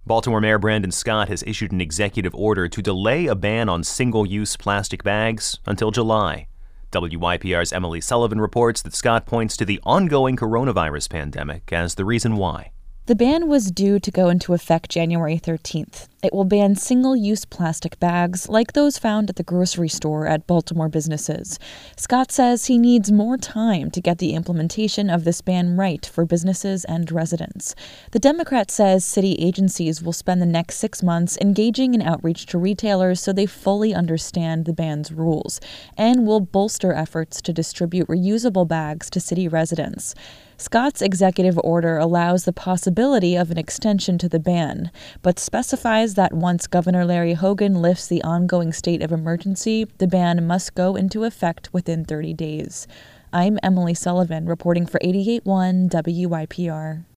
Baltimore Mayor Brandon Scott has issued an executive order to delay a ban on single-use plastic bags until July. WYPR's Emily Sullivan reports that Scott points to the ongoing coronavirus pandemic as the reason why. The ban was due to go into effect January 13th. It will ban single-use plastic bags like those found at the grocery store at Baltimore businesses. Scott says he needs more time to get the implementation of this ban right for businesses and residents. The Democrat says city agencies will spend the next 6 months engaging in outreach to retailers so they fully understand the ban's rules, and will bolster efforts to distribute reusable bags to city residents. Scott's executive order allows the possibility of an extension to the ban, but specifies that once Governor Larry Hogan lifts the ongoing state of emergency, the ban must go into effect within 30 days. I'm Emily Sullivan, reporting for 88.1 WYPR.